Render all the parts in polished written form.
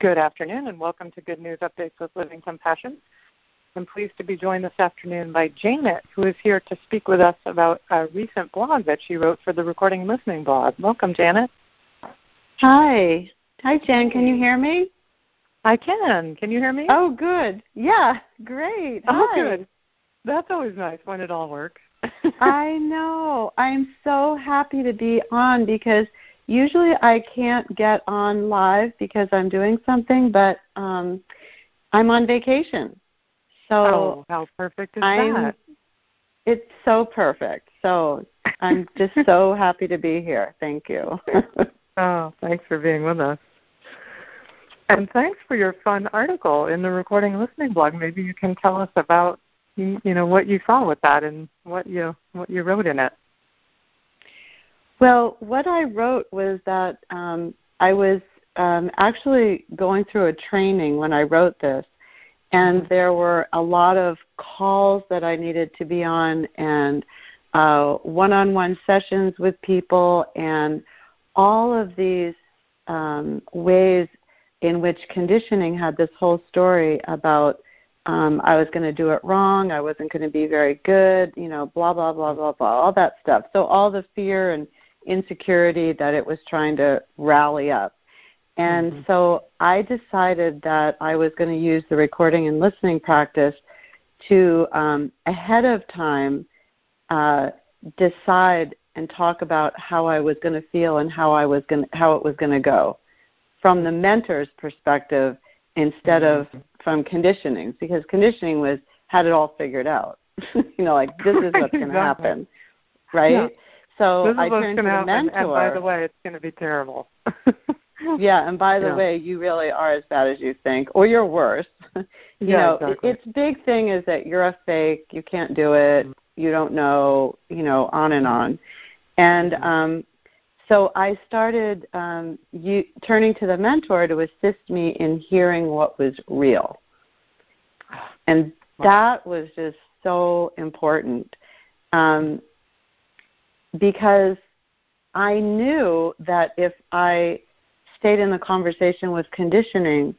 Good afternoon, and welcome to Good News Updates with Living Compassion. I'm pleased to be joined this afternoon by Janet, who is here to speak with us about a recent blog that she wrote for the Recording and Listening blog. Welcome, Janet. Hi. Hi, Jen. Can you hear me? I can. Can you hear me? Oh, good. Yeah, great. Oh, Hi. good. That's always nice when it all works. I know. I'm so happy to be on because usually I can't get on live because I'm doing something, but I'm on vacation. So how perfect is that? It's so perfect. So I'm just so happy to be here. Thank you. Oh, thanks for being with us. And thanks for your fun article in the Recording and Listening blog. Maybe you can tell us about, what you saw with that and what you wrote in it. Well, what I wrote was that I was actually going through a training when I wrote this, and there were a lot of calls that I needed to be on and one-on-one sessions with people and all of these ways in which conditioning had this whole story about I was going to do it wrong, I wasn't going to be very good, blah, blah, blah, blah, blah, all that stuff. So all the fear and insecurity that it was trying to rally up. And so I decided that I was going to use the recording and listening practice to ahead of time decide and talk about how I was going to feel and how it was going to go from the mentor's perspective instead of from conditioning, because conditioning had it all figured out. Like this is what's going to happen, right? Yeah. So I turned to the happen, mentor. and by the way, it's going to be terrible. Yeah, and by the way, you really are as bad as you think, or you're worse. Exactly. Its big thing is that you're a fake, you can't do it, you don't know, on and on. And so I started turning to the mentor to assist me in hearing what was real. And that was just so important because I knew that if I stayed in the conversation with conditioning,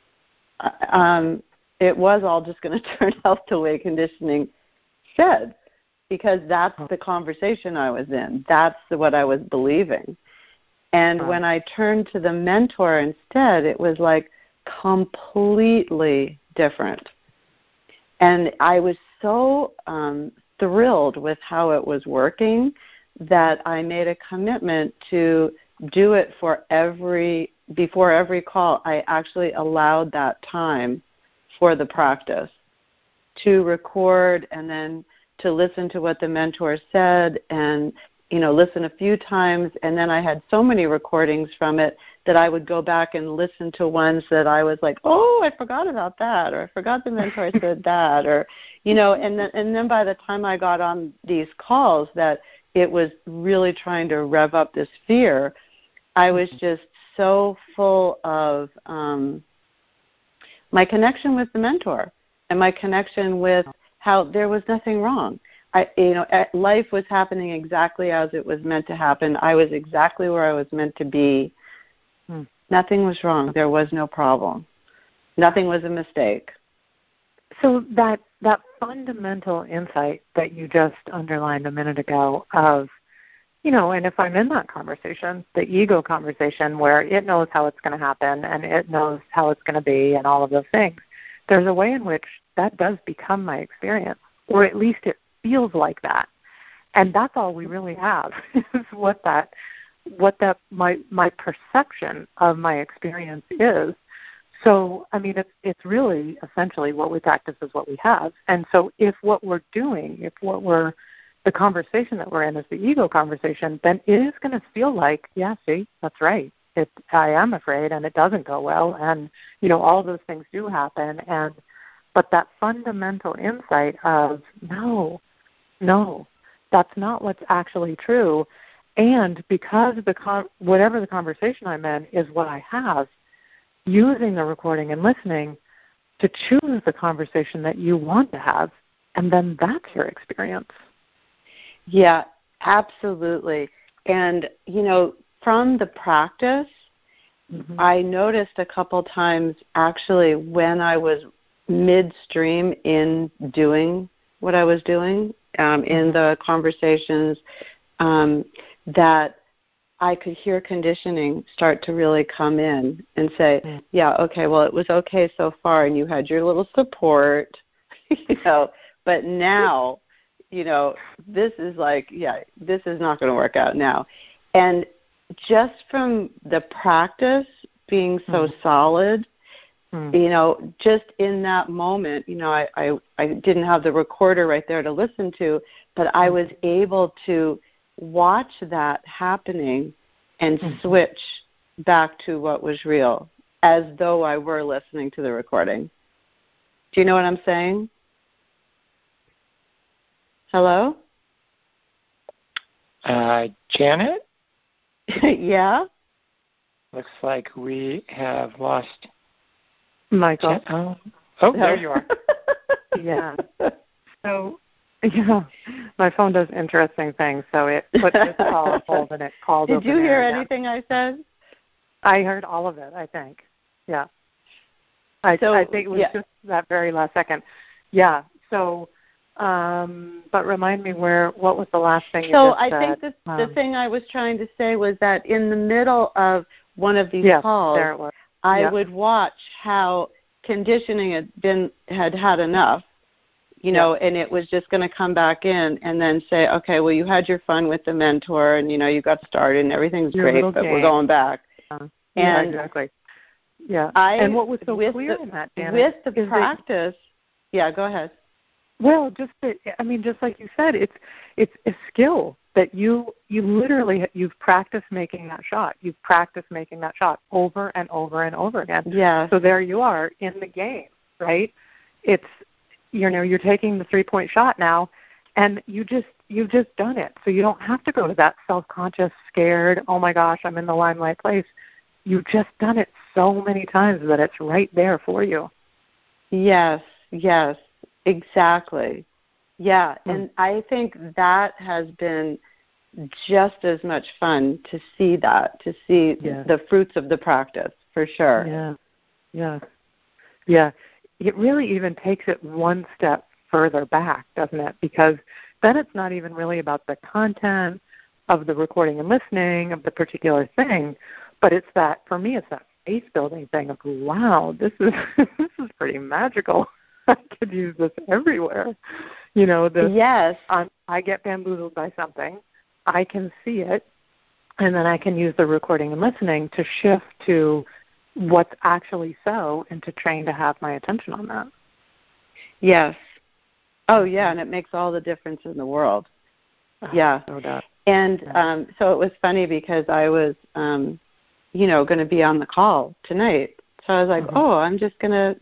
it was all just going to turn out the way conditioning said, because that's the conversation I was in. That's what I was believing. And when I turned to the mentor instead, it was like completely different. And I was so thrilled with how it was working that I made a commitment to do it before every call. I actually allowed that time for the practice to record and then to listen to what the mentor said and, listen a few times. And then I had so many recordings from it that I would go back and listen to ones that I was like, oh, I forgot about that, or I forgot the mentor said that, or, and then by the time I got on these calls that it was really trying to rev up this fear, I was just so full of my connection with the mentor and my connection with how there was nothing wrong. Life was happening exactly as it was meant to happen. I was exactly where I was meant to be. Nothing was wrong. There was no problem. Nothing was a mistake. So that fundamental insight that you just underlined a minute ago of, and if I'm in that conversation, the ego conversation where it knows how it's going to happen and it knows how it's going to be and all of those things, there's a way in which that does become my experience, or at least it feels like that. And that's all we really have is what my perception of my experience is. So, it's really essentially what we practice is what we have. And so if what we're doing, the conversation that we're in is the ego conversation, then it is going to feel like, yeah, see, that's right. I am afraid and it doesn't go well. And, all those things do happen. But that fundamental insight of, no, that's not what's actually true. And because whatever the conversation I'm in is what I have, using the recording and listening to choose the conversation that you want to have, and then that's your experience. Yeah, absolutely. And, from the practice, I noticed a couple times actually when I was midstream in doing what I was doing in the conversations that I could hear conditioning start to really come in and say, yeah, okay, well, it was okay so far, and you had your little support, but now, this is like, this is not going to work out now. And just from the practice being so solid, just in that moment, I didn't have the recorder right there to listen to, but I was able to watch that happening and switch back to what was real, as though I were listening to the recording. Do you know what I'm saying? Hello? Janet? Yeah? Looks like we have lost Michael. Oh, there you are. Yeah. So, my phone does interesting things. So it put this call on hold and it called. Did you hear anything I said? I heard all of it, I think. Yeah. I think it was just that very last second. Yeah. So, but remind me what was the last thing you just said? So I think the thing I was trying to say was that in the middle of one of these calls, there it was. I would watch how conditioning had enough, and it was just going to come back in and then say, okay, well, you had your fun with the mentor and, you got started and everything's great, but we're going back. Yeah, exactly. Yeah. And what was so clear in that, Janet, with the practice, go ahead. Well, just like you said, it's a skill that you literally you've practiced making that shot. You've practiced making that shot over and over and over again. Yeah. So there you are in the game, right? It's you're taking the 3-point shot now, and you've just done it. So you don't have to go to that self-conscious, scared, oh my gosh, I'm in the limelight place. You've just done it so many times that it's right there for you. Yes, exactly. Yeah, and I think that has been just as much fun to see the fruits of the practice, for sure. Yeah. It really even takes it one step further back, doesn't it? Because then it's not even really about the content of the recording and listening of the particular thing, but for me, it's that faith-building thing of, wow, this is pretty magical. I could use this everywhere. Yes. I get bamboozled by something. I can see it, and then I can use the recording and listening to shift to what's actually so and to train to have my attention on that. Yes. Oh, yeah, and it makes all the difference in the world. Yeah. No doubt. And so it was funny because I was, going to be on the call tonight. So I was like, I'm just going to,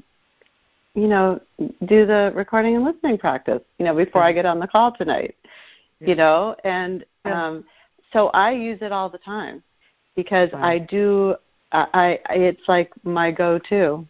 do the recording and listening practice, before I get on the call tonight, and so I use it all the time because I do, it's like my go-to,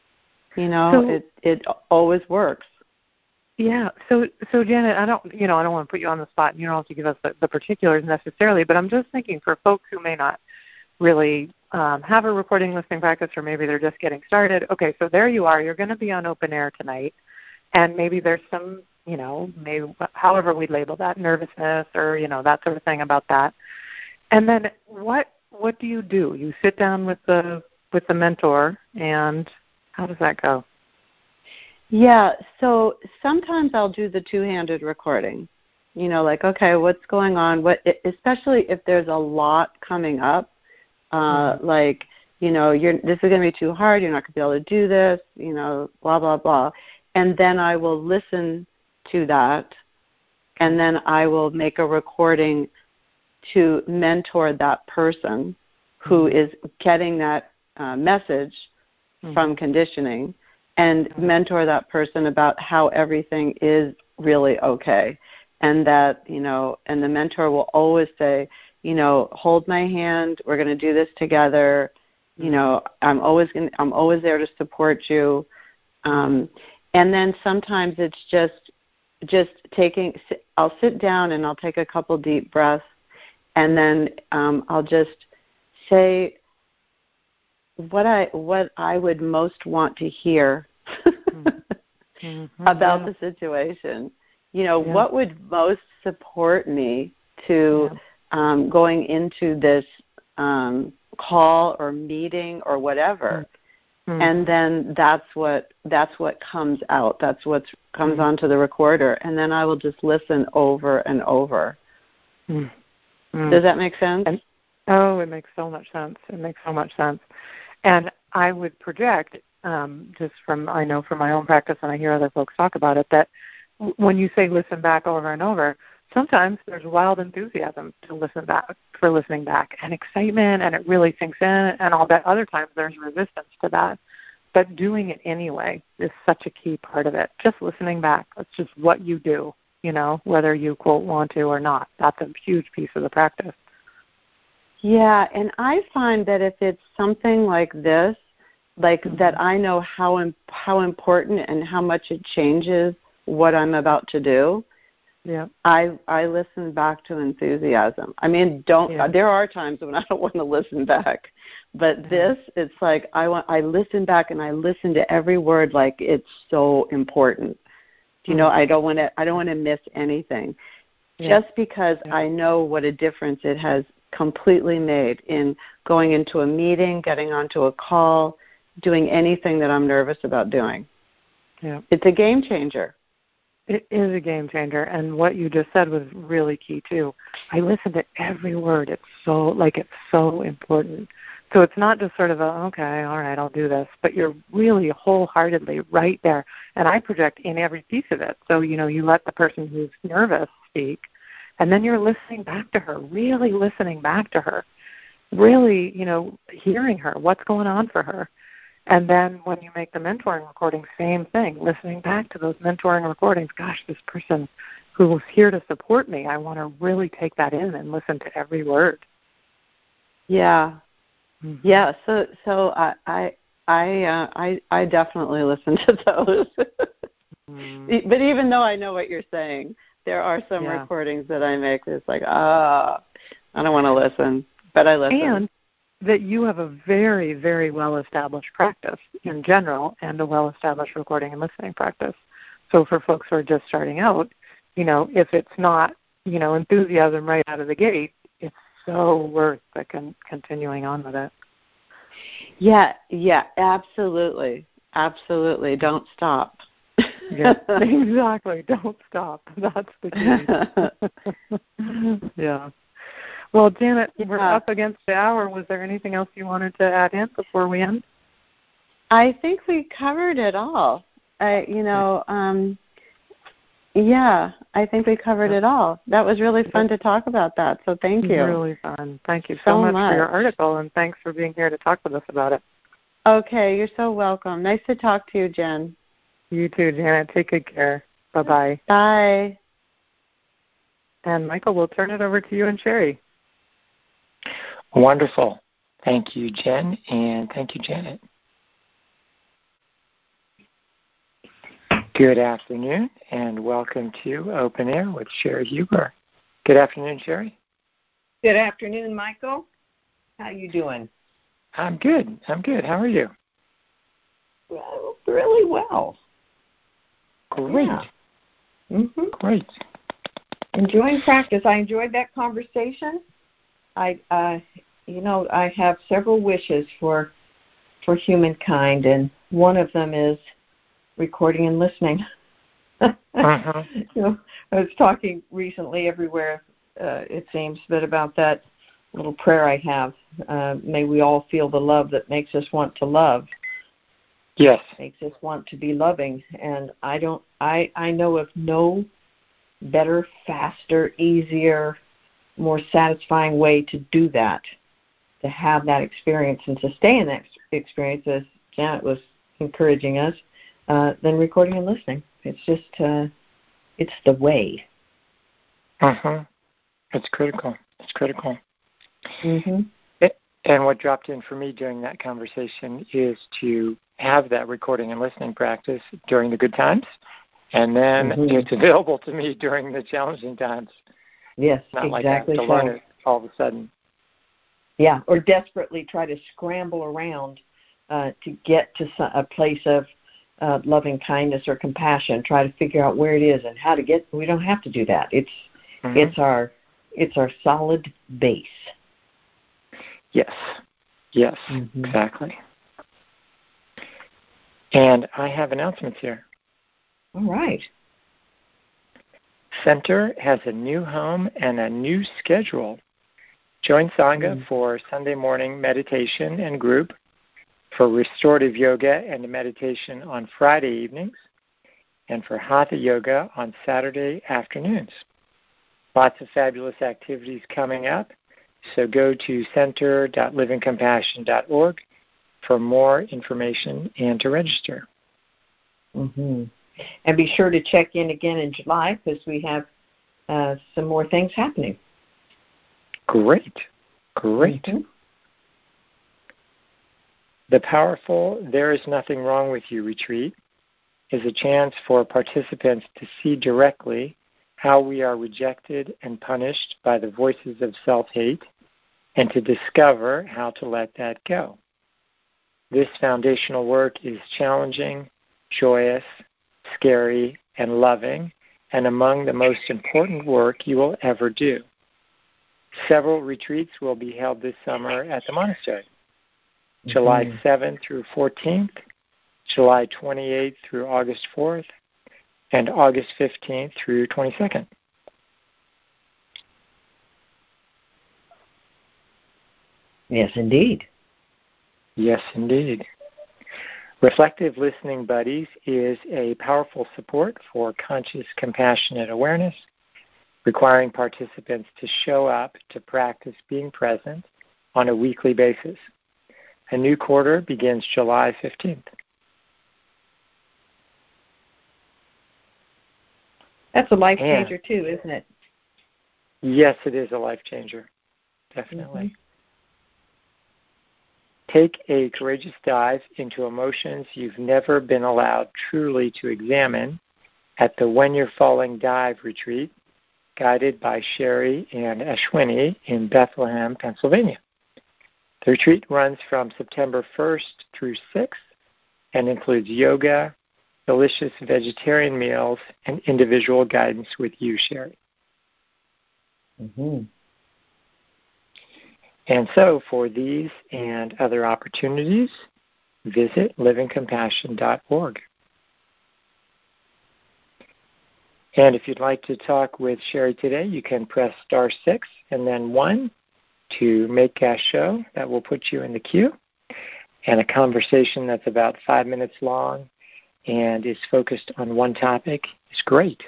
it always works. Yeah. So Janet, I don't want to put you on the spot, and you don't have to give us the particulars necessarily, but I'm just thinking for folks who may not really have a recording listening practice, or maybe they're just getting started. Okay, so there you are. You're going to be on open air tonight, and maybe there's some, maybe however we label that, nervousness or that sort of thing about that. And then what do? You sit down with the mentor, and how does that go? Yeah, so sometimes I'll do the two-handed recording. Like, okay, what's going on? Especially if there's a lot coming up. Like, this is going to be too hard, you're not going to be able to do this, blah, blah, blah. And then I will listen to that, and then I will make a recording to mentor that person who is getting that message from conditioning, and mentor that person about how everything is really okay. And that, and the mentor will always say, hold my hand. We're going to do this together. I'm always there to support you. And then sometimes it's just I'll sit down and I'll take a couple deep breaths, and then I'll just say what I would most want to hear about the situation. What would most support me to going into this call or meeting or whatever. And then that's what comes out. That's what comes onto the recorder, and then I will just listen over and over. Does that make sense? It makes so much sense. And I would project, just I know from my own practice, and I hear other folks talk about it, that when you say listen back over and over, sometimes there's wild enthusiasm for listening back, and excitement, and it really sinks in, and all that. Other times there's resistance to that. But doing it anyway is such a key part of it. Just listening back. That's just what you do, whether you, quote, want to or not. That's a huge piece of the practice. Yeah, and I find that if it's something like this, that I know how important and how much it changes what I'm about to do, I listen back to enthusiasm. I mean, there are times when I don't want to listen back, but this, it's like I listen back and I listen to every word like it's so important. I don't want to miss anything, just because I know what a difference it has completely made in going into a meeting, getting onto a call, doing anything that I'm nervous about doing. Yeah, it's a game changer. It is a game changer, and what you just said was really key too. I listen to every word. It's so important. So it's not just sort of okay, all right, I'll do this, but you're really wholeheartedly right there. And I project in every piece of it. So, you let the person who's nervous speak, and then you're listening back to her, really listening back to her, really, hearing her, what's going on for her. And then when you make the mentoring recording, same thing, listening back to those mentoring recordings. Gosh, this person who was here to support me, I want to really take that in and listen to every word. Yeah. Mm-hmm. Yeah, so I definitely listen to those. But even though I know what you're saying, there are some recordings that I make that's like, I don't want to listen, but I listen. And that you have a very, very well-established practice in general and a well-established recording and listening practice. So for folks who are just starting out, if it's not, enthusiasm right out of the gate, it's so worth continuing on with it. Yeah, absolutely. Absolutely. Don't stop. Yeah, exactly. Don't stop. That's the key. Yeah. Well, Janet, we're up against the hour. Was there anything else you wanted to add in before we end? I think we covered it all. I think we covered it all. That was really fun to talk about that, so thank you. Really fun. Thank you so much for your article, and thanks for being here to talk with us about it. Okay, you're so welcome. Nice to talk to you, Jen. You too, Janet. Take good care. Bye-bye. Bye. And Michael, we'll turn it over to you and Sherry. Wonderful. Thank you, Jen, and thank you, Janet. Good afternoon, and welcome to Open Air with Sherry Huber. Good afternoon, Sherry. Good afternoon, Michael. How you doing? I'm good. How are you? Well, really well. Great. Yeah. Mm-hmm. Great. Enjoying practice. I enjoyed that conversation. I have several wishes for humankind, and one of them is recording and listening. Uh-huh. I was talking recently everywhere, it seems, but about that little prayer I have. May we all feel the love that makes us want to love. Yes. Makes us want to be loving. And I know of no better, faster, easier, more satisfying way to do that, to have that experience and to stay in that experience, as Janet was encouraging us, than recording and listening. It's just, it's the way. Uh-huh. It's critical. Mm-hmm. And what dropped in for me during that conversation is to have that recording and listening practice during the good times, and then it's available to me during the challenging times. Yes, not exactly. Like I have to learn it all of a sudden. Yeah, or desperately try to scramble around to get to a place of loving kindness or compassion. Try to figure out where it is and how to get. We don't have to do that. It's our solid base. Yes, exactly. And I have announcements here. All right. Center has a new home and a new schedule. Join Sangha for Sunday morning meditation and group, for restorative yoga and meditation on Friday evenings, and for Hatha yoga on Saturday afternoons. Lots of fabulous activities coming up, so go to center.livingcompassion.org for more information and to register. Mm-hmm. And be sure to check in again in July because we have some more things happening. Great. Mm-hmm. The powerful There Is Nothing Wrong With You retreat is a chance for participants to see directly how we are rejected and punished by the voices of self-hate and to discover how to let that go. This foundational work is challenging, joyous, scary, and loving, and among the most important work you will ever do. Several retreats will be held this summer at the monastery. July 7th through 14th, July 28th through August 4th, and August 15th through 22nd. Yes, indeed. Yes, indeed. Reflective Listening Buddies is a powerful support for conscious, compassionate awareness, requiring participants to show up to practice being present on a weekly basis. A new quarter begins July 15th. That's a life changer too, isn't it? Yes, it is a life changer. Definitely. Take a courageous dive into emotions you've never been allowed truly to examine at the When You're Falling Dive retreat, guided by Sherry and Ashwini in Bethlehem, Pennsylvania. The retreat runs from September 1st through 6th and includes yoga, delicious vegetarian meals, and individual guidance with you, Sherry. And so for these and other opportunities, visit livingcompassion.org. And if you'd like to talk with Sherry today, you can press *6 and then 1 to make a show. That will put you in the queue. And a conversation that's about 5 minutes long and is focused on one topic is great.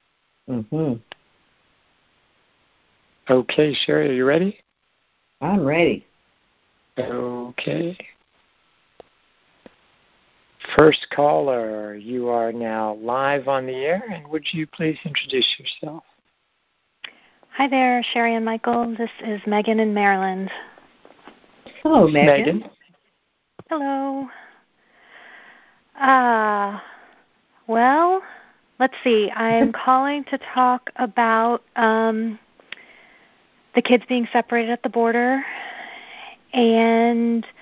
Okay, Sherry, are you ready? I'm ready. Okay. First caller, you are now live on the air, and would you please introduce yourself? Hi there, Sherry and Michael. This is Megan in Maryland. Hello, Megan. Hello. Well, let's see. I'm calling to talk about the kids being separated at the border and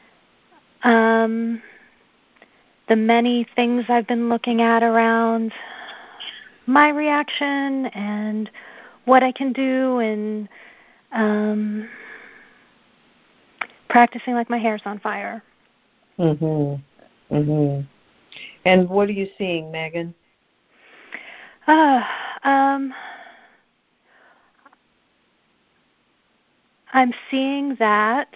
the many things I've been looking at around my reaction and what I can do and practicing like my hair's on fire. And what are you seeing, Megan? I'm seeing that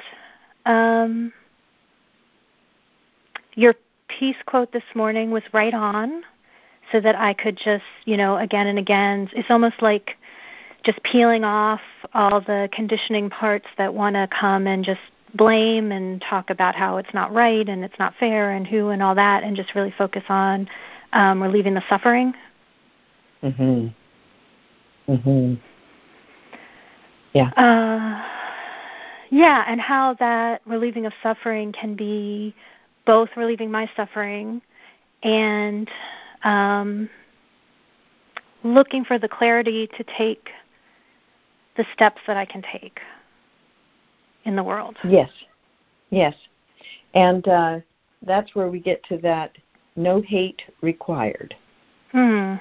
your peace quote this morning was right on, so that I could just, again and again, it's almost like just peeling off all the conditioning parts that want to come and just blame and talk about how it's not right and it's not fair and who and all that, and just really focus on relieving the suffering. Yeah, and how that relieving of suffering can be both relieving my suffering and looking for the clarity to take the steps that I can take. in the world. Yes. And that's where we get to that no hate required. Yeah.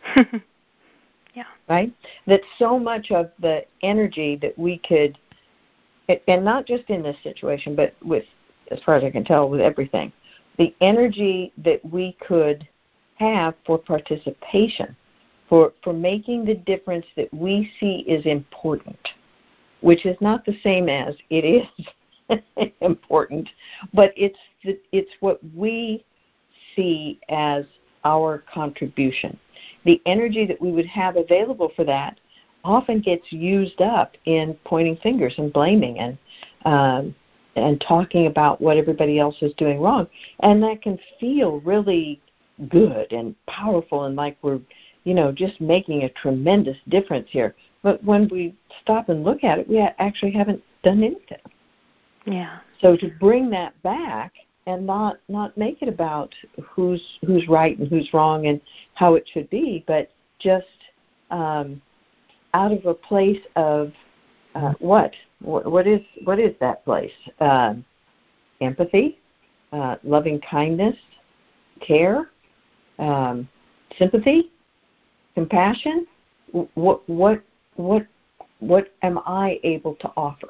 Right? That so much of the energy that we could, and not just in this situation, but with, as far as I can tell, with everything, the energy that we could have for participation, for making the difference that we see is important, which is not the same as it is important, but it's what we see as our contribution. The energy that we would have available for that often gets used up in pointing fingers and blaming and talking about what everybody else is doing wrong. And that can feel really good and powerful and like we're, just making a tremendous difference here. But when we stop and look at it, we actually haven't done anything. Yeah. So to bring that back and not make it about who's right and who's wrong and how it should be, but just out of a place of what is that place? Empathy, loving kindness, care, sympathy, compassion. What am I able to offer?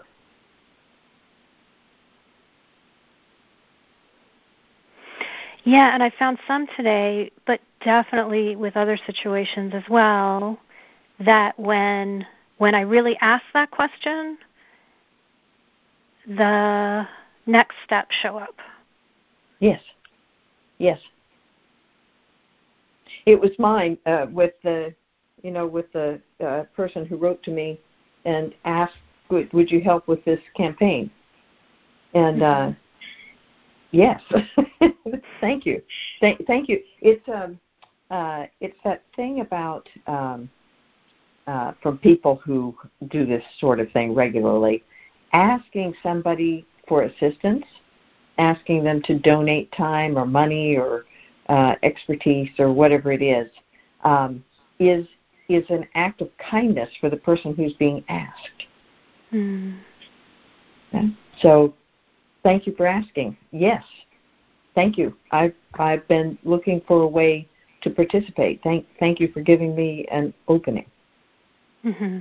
Yeah, and I found some today, but definitely with other situations as well, that when I really ask that question, the next steps show up. Yes. It was mine with the person who wrote to me and asked, "Would you help with this campaign?" And yes, thank you, thank you. It's that thing about from people who do this sort of thing regularly, asking somebody for assistance, asking them to donate time or money or expertise or whatever it is an act of kindness for the person who's being asked. Okay? So thank you for asking. Yes, thank you. I've been looking for a way to participate. Thank you for giving me an opening. Mm-hmm.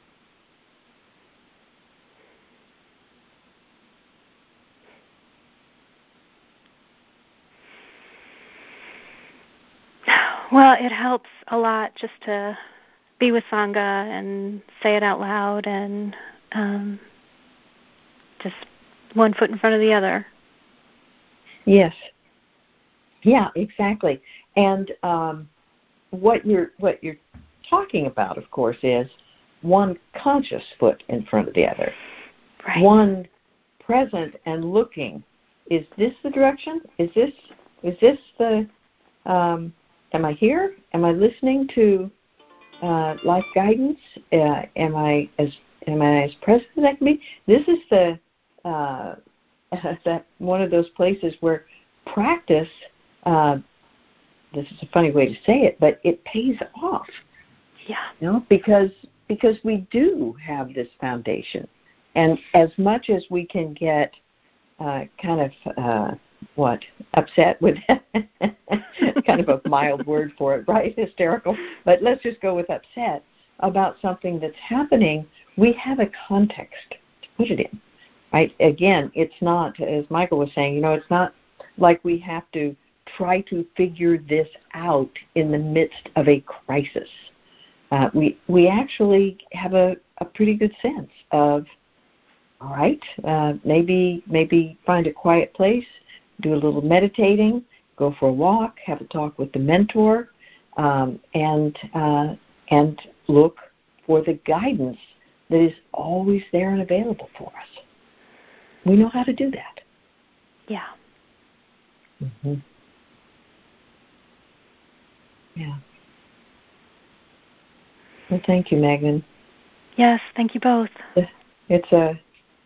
Well, it helps a lot just to be with Sangha and say it out loud and just one foot in front of the other. Yes. Yeah, exactly. And what you're talking about, of course, is one conscious foot in front of the other. Right. One present and looking. Is this the direction? Is this the am I here? Am I listening to life guidance? Am I as present as I can be? This is that one of those places where practice. This is a funny way to say it, but it pays off. Yeah. Because we do have this foundation, and as much as we can get upset with kind of a mild word for it, right? Hysterical. But let's just go with upset about something that's happening. We have a context to put it in, right? Again, it's not, as Michael was saying, it's not like we have to try to figure this out in the midst of a crisis. We actually have a pretty good sense of, all right, maybe find a quiet place, do a little meditating, go for a walk, have a talk with the mentor, and look for the guidance that is always there and available for us. We know how to do that. Yeah. Mm-hmm. Yeah. Well, thank you, Megan. Yes, thank you both. It's a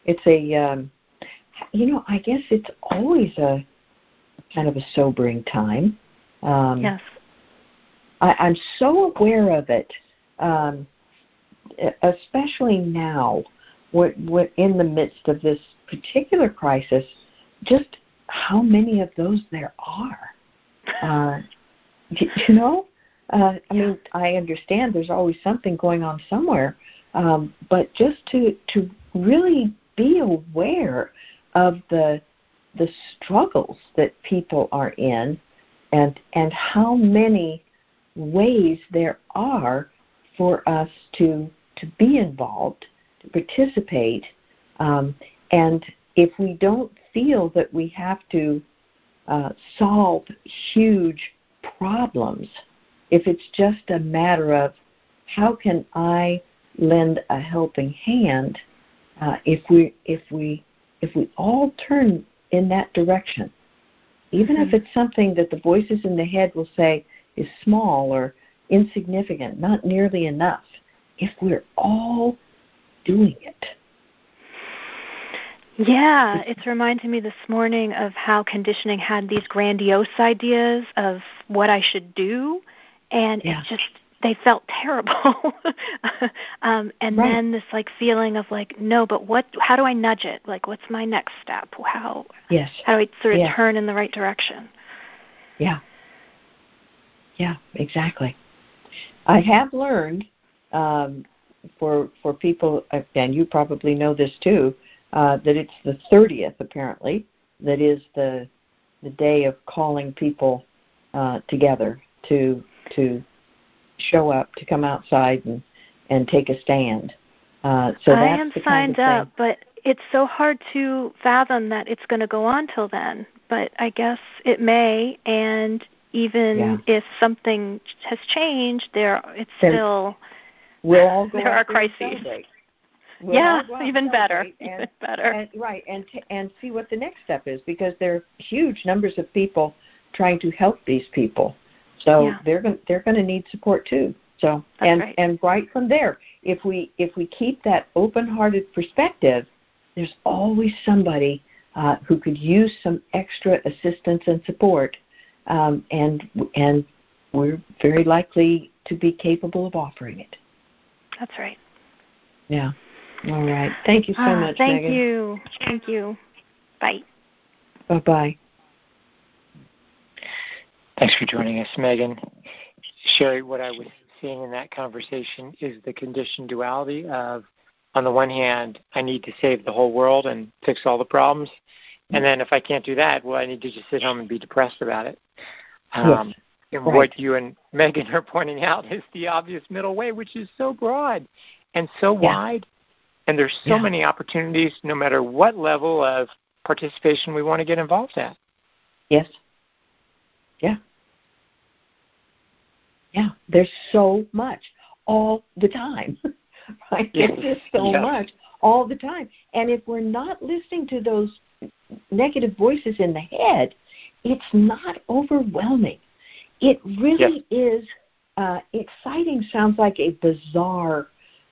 I guess it's always a kind of a sobering time. Yes. I'm so aware of it, especially now what in the midst of this particular crisis, just how many of those there are. You know, I mean, I understand there's always something going on somewhere, but just to really be aware of the struggles that people are in, and how many ways there are for us to be involved, to participate, and if we don't feel that we have to solve huge problems, if it's just a matter of how can I lend a helping hand, if we all turn in that direction, even if it's something that the voices in the head will say is small or insignificant, not nearly enough, if we're all doing it. Yeah, it's reminding me this morning of how conditioning had these grandiose ideas of what I should do, and it just, they felt terrible. And then this like feeling of like, no, but how do I nudge it? Like, what's my next step? How do I sort of turn in the right direction? Yeah, exactly. I have learned for people, and you probably know this too, that it's the 30th apparently that is the day of calling people together to show up, to come outside and take a stand. So I am signed up, but it's so hard to fathom that it's going to go on till then. But I guess it may, and even if something has changed, still we'll all go there are crises. Even better. And see what the next step is, because there are huge numbers of people trying to help these people. So they're going to need support too. So and right from there, if we keep that open-hearted perspective, there's always somebody who could use some extra assistance and support, and we're very likely to be capable of offering it. That's right. Yeah. All right. Thank you so much, Megan. Thank you. Bye. Bye-bye. Thanks for joining us, Megan. Sherry, what I was seeing in that conversation is the conditioned duality of, on the one hand, I need to save the whole world and fix all the problems. And then if I can't do that, well, I need to just sit home and be depressed about it. And what you and Megan are pointing out is the obvious middle way, which is so broad and so wide. And there's so many opportunities, no matter what level of participation we want to get involved at. Yes. Yeah. Yeah. There's so much all the time. Right? There's just so much all the time. And if we're not listening to those negative voices in the head, it's not overwhelming. It really is exciting. Sounds like a bizarre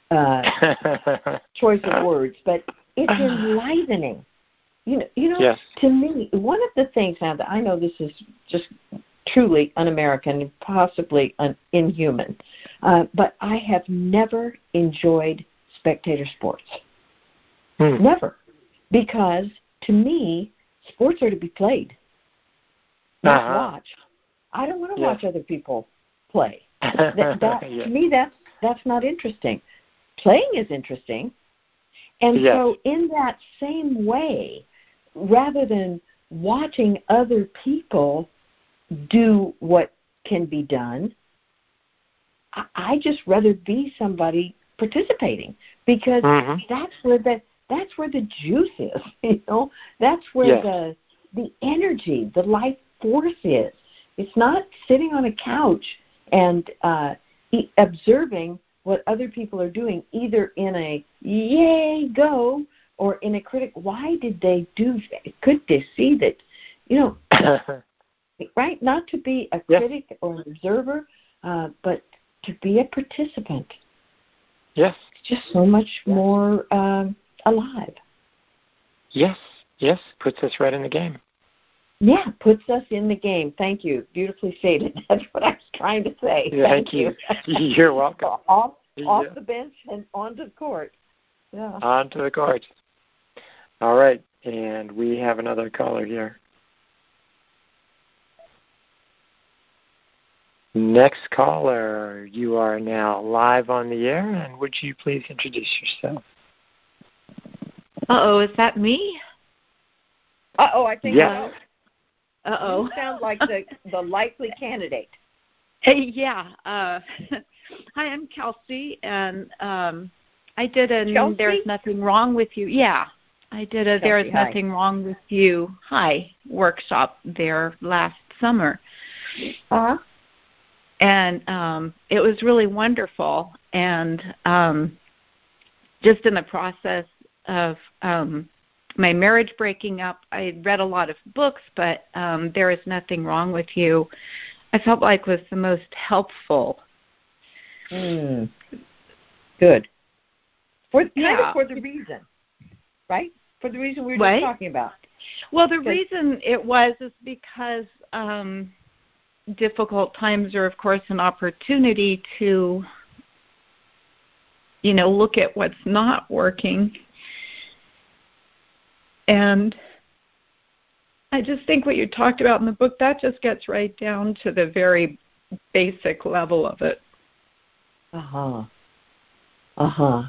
choice of words, but it's enlivening. You know, to me, one of the things now that I know this is just truly un-American and possibly inhuman, but I have never enjoyed spectator sports. Never. Because to me, sports are to be played, not watched. I don't want to watch other people play. To me, that's not interesting. Playing is interesting. And so in that same way, rather than watching other people do what can be done, I just rather be somebody participating, because that's where the juice is, you know. That's where the energy, the life force is. It's not sitting on a couch and observing what other people are doing, either in a yay, go, or in a critic, why did they do that? Could they see that, you know, right? Not to be a critic or an observer, but to be a participant. Yes. It's just so much more alive. Yes. Puts us right in the game. Yeah, puts us in the game. Thank you. Beautifully stated. That's what I was trying to say. Thank you. You're welcome. Off the bench and onto the court. Yeah. On to the cards. All right, and we have another caller here. Next caller, you are now live on the air, and would you please introduce yourself? Uh-oh, is that me? Uh-oh, I think yes. so. Uh-oh. You sound like the likely candidate. Hey, yeah. Hi, I'm Kelsey, and I did a Chelsea? There's Nothing Wrong with You. Yeah, I did a Chelsea, There's hi. Nothing Wrong with You workshop there last summer. Uh-huh. And it was really wonderful. And just in the process of my marriage breaking up, I had read a lot of books, but There Is Nothing Wrong with You, I felt like was the most helpful. Good. For the reason, right? For the reason we were just talking about. Well, the reason it was is because difficult times are, of course, an opportunity to, look at what's not working. And I just think what you talked about in the book, that just gets right down to the very basic level of it. Uh-huh. Uh-huh.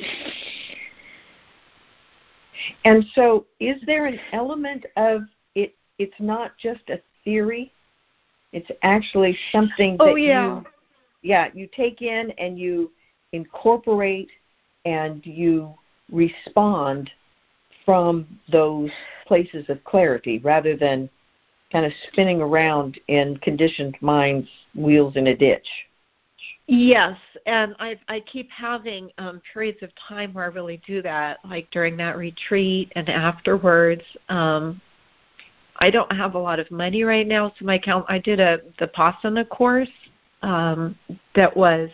And so is there an element of it? It's not just a theory. It's actually something that you take in and you incorporate and you respond from those places of clarity rather than kind of spinning around in conditioned minds, wheels in a ditch. Yes, and I keep having periods of time where I really do that, like during that retreat and afterwards. I don't have a lot of money right now, so I did the Vipassana course. It was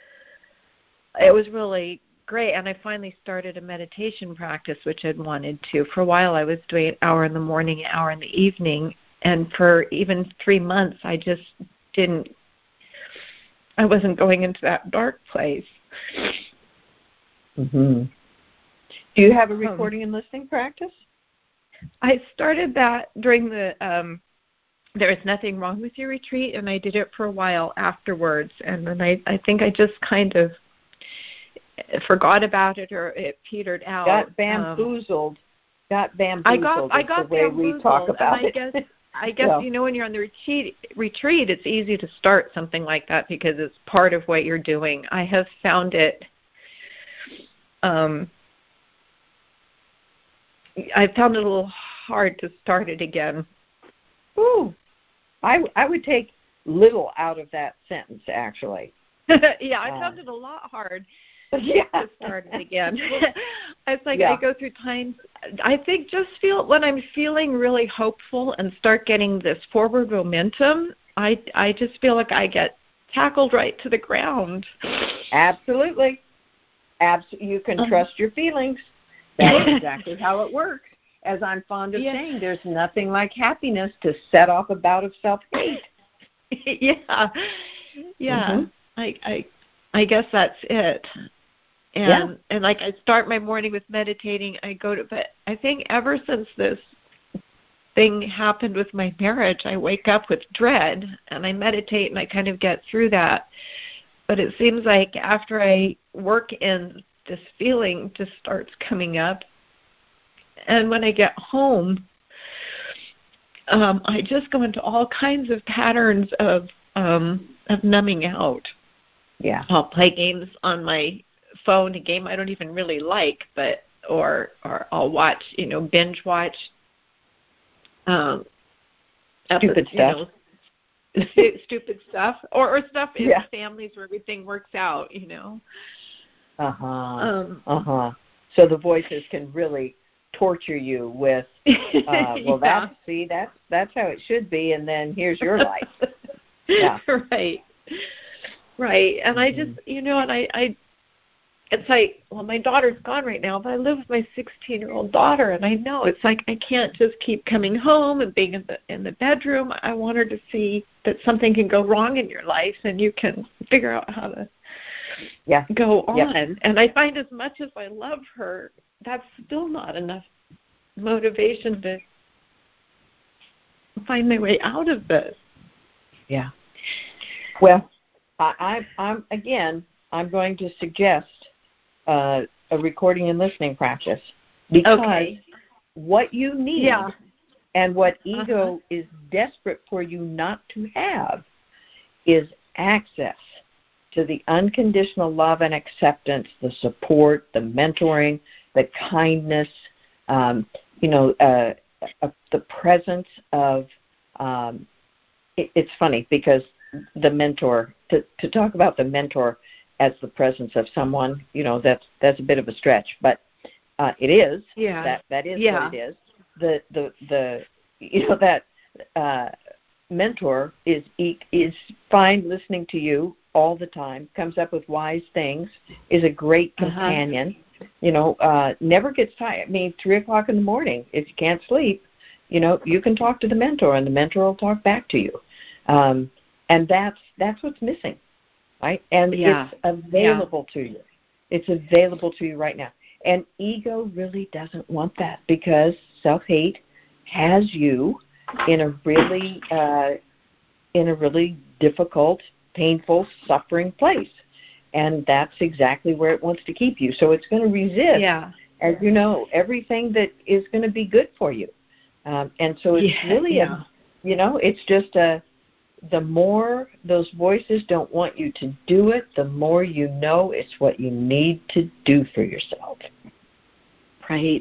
really great, and I finally started a meditation practice, which I'd wanted to. For a while, I was doing an hour in the morning, an hour in the evening, and for even 3 months, I just I wasn't going into that dark place. Mm-hmm. Do you have a recording and listening practice? I started that during the There Is Nothing Wrong with You retreat, and I did it for a while afterwards. And then I think I just kind of forgot about it, or it petered out. Got bamboozled. I got bamboozled. The way we talk about it. I guess when you're on the retreat, it's easy to start something like that because it's part of what you're doing. I have found it. I found it a little hard to start it again. Ooh, I would take little out of that sentence, actually. Yeah, I found it a lot hard to start it again. It's like I go through times, I think when I'm feeling really hopeful and start getting this forward momentum, I just feel like I get tackled right to the ground. Absolutely. You can trust your feelings. That's exactly how it works. As I'm fond of saying, there's nothing like happiness to set off a bout of self-hate. Yeah. Mm-hmm. I guess that's it. And like I start my morning with meditating, I go to bed. I think ever since this thing happened with my marriage, I wake up with dread, and I meditate, and I kind of get through that. But it seems like after I work in, this feeling just starts coming up. And when I get home, I just go into all kinds of patterns of numbing out. Yeah. I'll play games on my phone, a game I don't even really like, but or I'll watch, binge watch stupid stuff. Stupid stuff, or stuff in families where everything works out, So the voices can really torture you with, that's how it should be, and then here's your life. Yeah. Right. And I just, and I it's like, well, my daughter's gone right now, but I live with my 16-year-old daughter, and I know it's like I can't just keep coming home and being in the bedroom. I want her to see that something can go wrong in your life, and you can figure out how to go on. And I find as much as I love her, that's still not enough motivation to find my way out of this. Yeah. Well, I'm going to suggest a recording and listening practice, because what you need and what ego is desperate for you not to have is access to the unconditional love and acceptance, the support, the mentoring, the kindness, the presence of. It's funny because the mentor, to talk about the mentor as the presence of someone, that's a bit of a stretch, but it is. Yeah. That is what it is. That mentor is fine listening to you all the time, comes up with wise things, is a great companion, never gets tired. 3:00 in the morning, if you can't sleep, you can talk to the mentor and the mentor will talk back to you. And that's what's missing, right? And it's available to you. It's available to you right now. And ego really doesn't want that, because self-hate has you in a really difficult, painful, suffering place. And that's exactly where it wants to keep you. So it's going to resist, as you know, everything that is going to be good for you. And so it's really, it's just the more those voices don't want you to do it, the more it's what you need to do for yourself. Right.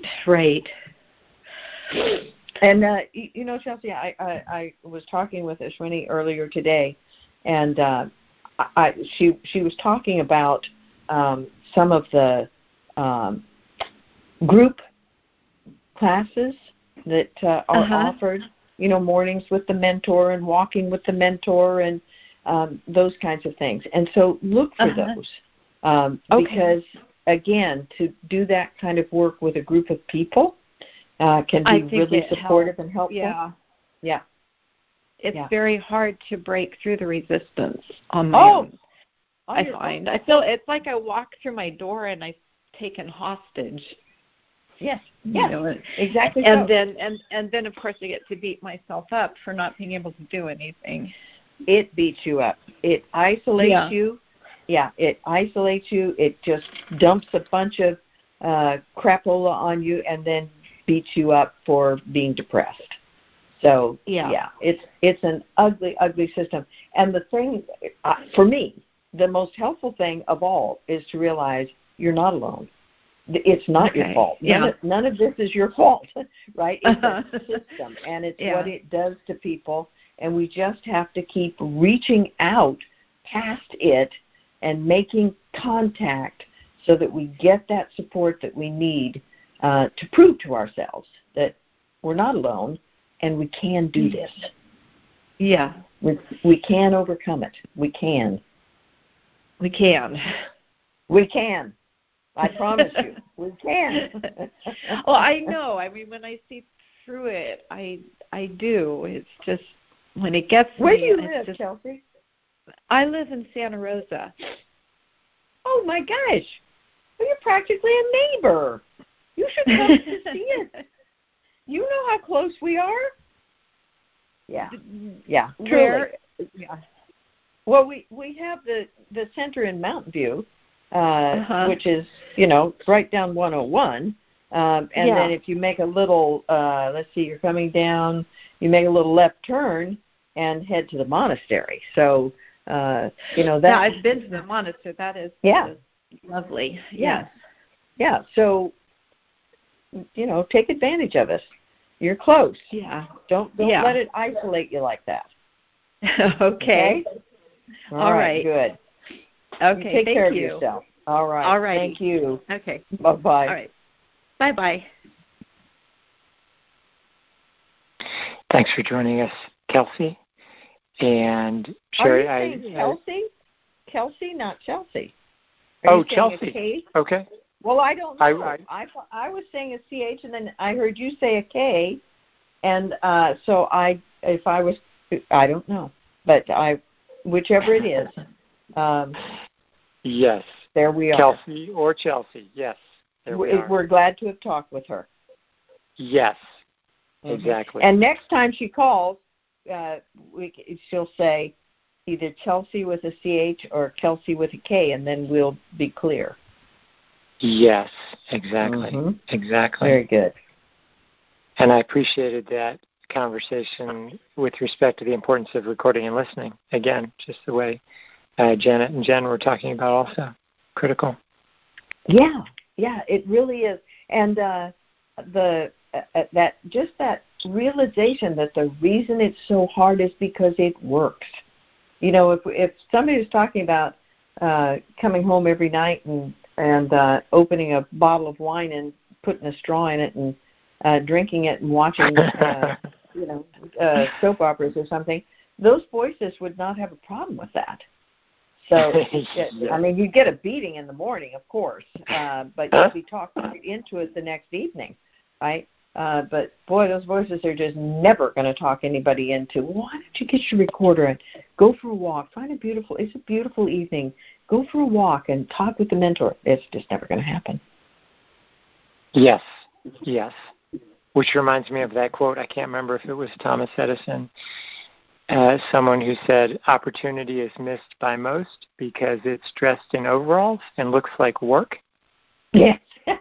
And, Chelsea, I was talking with Ashwini earlier today, and she was talking about some of the group classes that are offered, mornings with the mentor and walking with the mentor and those kinds of things. And so look for those because, again, to do that kind of work with a group of people can be really supportive and helpful. Yeah. It's very hard to break through the resistance on my own. I find. I feel it's like I walk through my door and I've taken hostage. Yes. Exactly. And then of course I get to beat myself up for not being able to do anything. It beats you up. It isolates you. Yeah, it isolates you. It just dumps a bunch of crapola on you and then beats you up for being depressed. So it's an ugly, ugly system. And the thing, for me, the most helpful thing of all is to realize you're not alone. It's not your fault. None of this is your fault, right? It's a system, and it's what it does to people. And we just have to keep reaching out past it and making contact so that we get that support that we need to prove to ourselves that we're not alone and we can do this. Yeah. We can overcome it. We can. We can. I promise you, we can. Well, I know. When I see through it, I do. It's just when it gets Where me. Do you live, Chelsea? I live in Santa Rosa. Oh my gosh! Well, you're practically a neighbor. You should come to see it. You know how close we are. Yeah. Where? Truly. Yeah. Well, we have the center in Mountain View. Which is, right down 101. And then if you make a little, let's see, you're coming down, you make a little left turn and head to the monastery. So, that. Yeah, I've been to the monastery. That is lovely. Yeah. Yeah. So, take advantage of us. You're close. Yeah. Don't let it isolate you like that. Okay. All right. Good. Okay, take care of yourself. All right. All right. Thank you. Okay. Bye-bye. All right. Bye-bye. Thanks for joining us, Kelsey. And Sherry, Are you saying Kelsey? Kelsey, not Chelsea. Chelsea. Okay. Well, I don't know. I was saying a CH, and then I heard you say a K, and so I don't know, but whichever it is. Yes. There we are. Kelsey or Chelsea. Yes. There we are. We're glad to have talked with her. Yes. Exactly. And next time she calls, she'll say either Chelsea with a CH or Kelsey with a K, and then we'll be clear. Yes, exactly. Exactly. Very good. And I appreciated that conversation with respect to the importance of recording and listening. Again, just the way Janet and Jen were talking about also. Critical. Yeah, it really is. And that realization that the reason it's so hard is because it works. You know, if somebody was talking about coming home every night and opening a bottle of wine and putting a straw in it and drinking it and watching soap operas or something, those voices would not have a problem with that. So, I mean, you'd get a beating in the morning, of course, but you'd be talked right into it the next evening, right? But, boy, those voices are just never going to talk anybody into, why don't you get your recorder and go for a walk, it's a beautiful evening, go for a walk and talk with the mentor. It's just never going to happen. Yes. Which reminds me of that quote. I can't remember if it was Thomas Edison, someone who said, opportunity is missed by most because it's dressed in overalls and looks like work. Yes.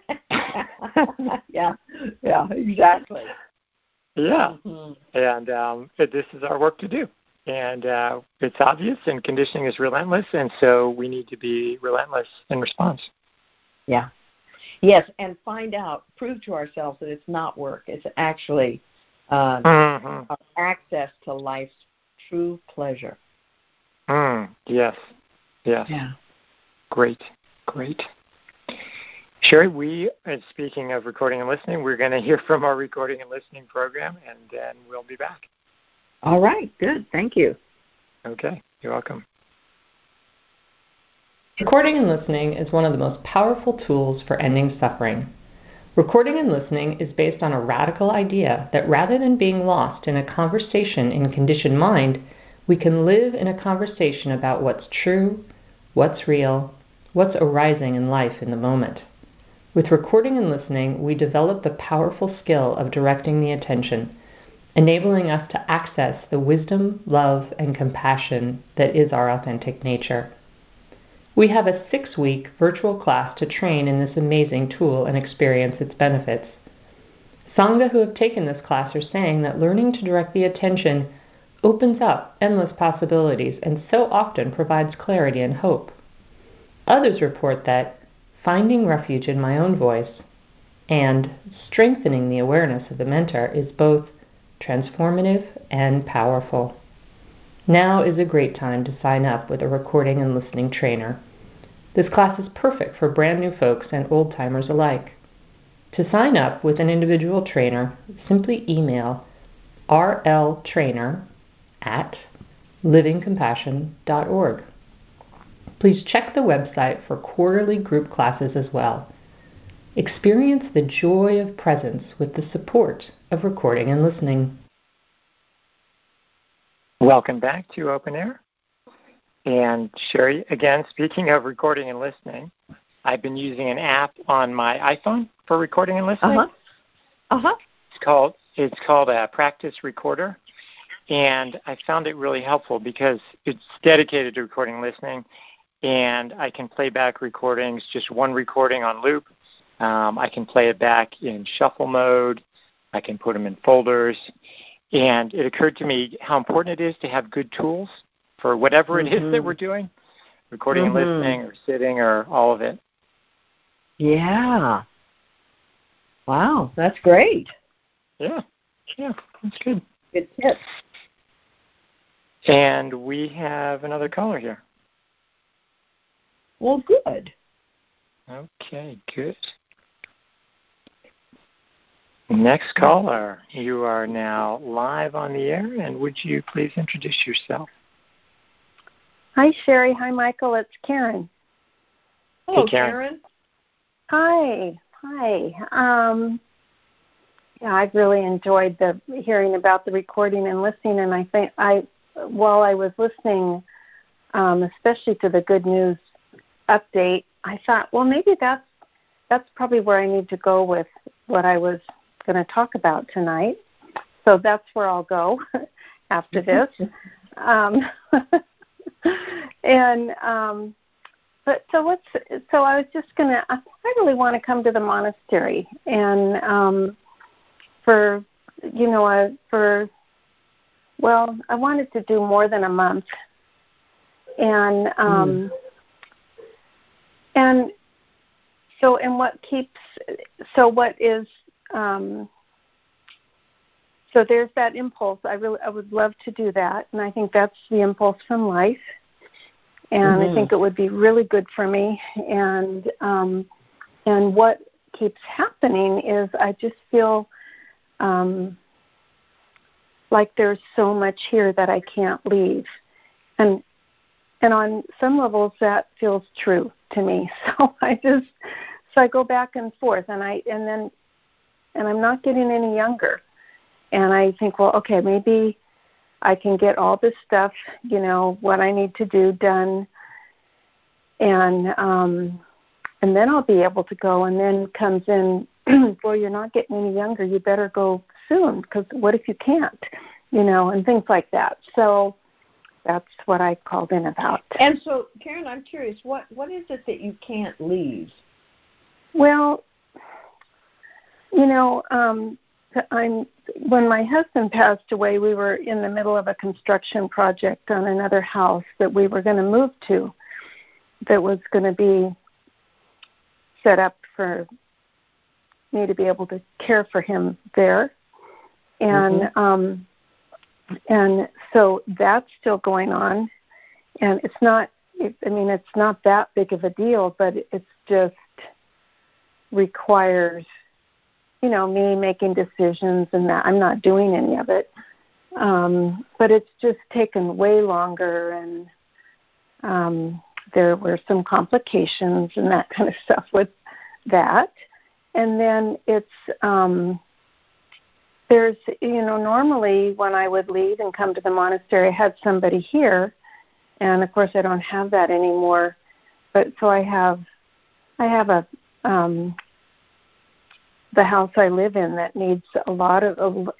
yeah, exactly. Yeah. And this is our work to do. And it's obvious, and conditioning is relentless, and so we need to be relentless in response. Yeah. Yes, and prove to ourselves that it's not work. It's actually our access to life's true pleasure. Yes. Yeah. Great. Sherry, speaking of recording and listening, we're going to hear from our recording and listening program, and then we'll be back. All right, good. Thank you. Okay, you're welcome. Recording and listening is one of the most powerful tools for ending suffering. Recording and listening is based on a radical idea that rather than being lost in a conversation in conditioned mind, we can live in a conversation about what's true, what's real, what's arising in life in the moment. With recording and listening, we develop the powerful skill of directing the attention, enabling us to access the wisdom, love, and compassion that is our authentic nature. We have a 6-week virtual class to train in this amazing tool and experience its benefits. Sangha who have taken this class are saying that learning to direct the attention opens up endless possibilities and so often provides clarity and hope. Others report that finding refuge in my own voice and strengthening the awareness of the mentor is both transformative and powerful. Now is a great time to sign up with a recording and listening trainer. This class is perfect for brand new folks and old-timers alike. To sign up with an individual trainer, simply email rltrainer@livingcompassion.org. Please check the website for quarterly group classes as well. Experience the joy of presence with the support of recording and listening. Welcome back to Open Air. And Sherry, again, speaking of recording and listening, I've been using an app on my iPhone for recording and listening. It's called Practice Recorder, and I found it really helpful because it's dedicated to recording and listening, and I can play back recordings, just one recording on loop. I can play it back in shuffle mode. I can put them in folders. And it occurred to me how important it is to have good tools for whatever it is that we're doing, recording and listening or sitting or all of it. Yeah. Wow, that's great. Yeah, that's good. Good tip. And we have another caller here. Well, good. Okay, good. Next caller, you are now live on the air, and would you please introduce yourself? Hi, Sherry. Hi, Michael. It's Karen. Hello, hey, Karen. Hi. Yeah, I've really enjoyed hearing about the recording and listening, and I think while I was listening, especially to the good news update, I thought, well, maybe that's probably where I need to go with what I was going to talk about tonight. So that's where I'll go after this. But so I was just gonna. I really want to come to the monastery, and I wanted to do more than a month, and So there's that impulse. I would love to do that, and I think that's the impulse from life. And I think it would be really good for me. And what keeps happening is I just feel like there's so much here that I can't leave. And on some levels that feels true to me. So I go back and forth, and I'm not getting any younger. And I think, well, okay, maybe I can get all this stuff, what I need to do done, and then I'll be able to go. And then comes in, well, you're not getting any younger. You better go soon, because what if you can't, and things like that. So that's what I called in about. And so, Karen, I'm curious, what is it that you can't leave? Well, when my husband passed away, we were in the middle of a construction project on another house that we were going to move to, that was going to be set up for me to be able to care for him there. And and so that's still going on. And it's not that big of a deal, but it's just requires me making decisions, and that I'm not doing any of it. But it's just taken way longer, and there were some complications and that kind of stuff with that. And then it's there's normally when I would leave and come to the monastery, I had somebody here, and of course I don't have that anymore. But so I have a the house I live in that needs a lot of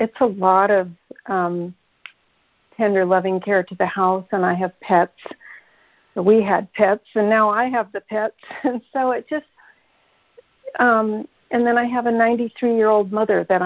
tender, loving care to the house, and I have pets. We had pets, and now I have the pets, and so it just. And then I have a 93-year-old mother that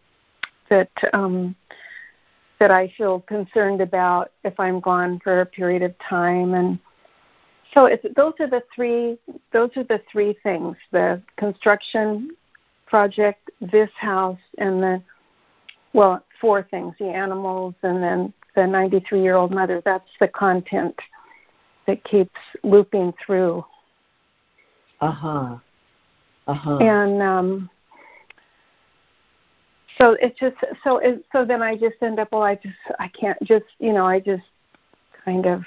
I feel concerned about if I'm gone for a period of time, and so those are the three things: the construction project, this house, and four things: the animals, and then the 93-year-old mother. That's the content that keeps looping through. And so it's just so then I just end up, I can't just I just kind of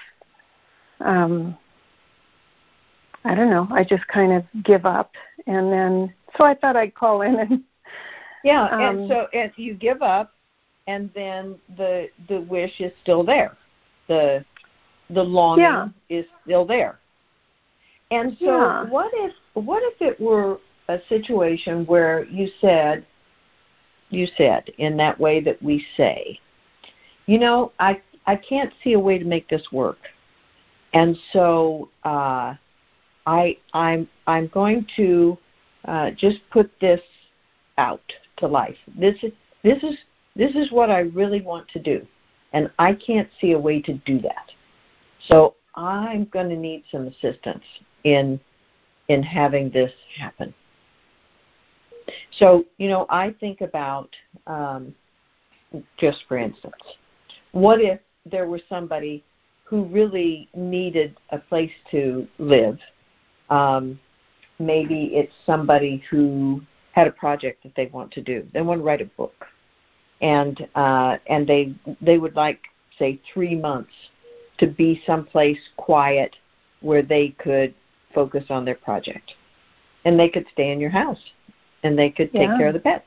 I don't know, I just kind of give up, and then so I thought I'd call in and and so if you give up, and then the wish is still there, the longing is still there. And so what if it were a situation where you said in that way that we say, I can't see a way to make this work, and so I'm going to just put this out to life. This is what I really want to do, and I can't see a way to do that. So I'm going to need some assistance in having this happen. So, I think about, just for instance, what if there were somebody who really needed a place to live? Maybe it's somebody who had a project that they want to do. They want to write a book, and they would like, say, 3 months to be someplace quiet where they could focus on their project, and they could stay in your house, and they could take care of the pets.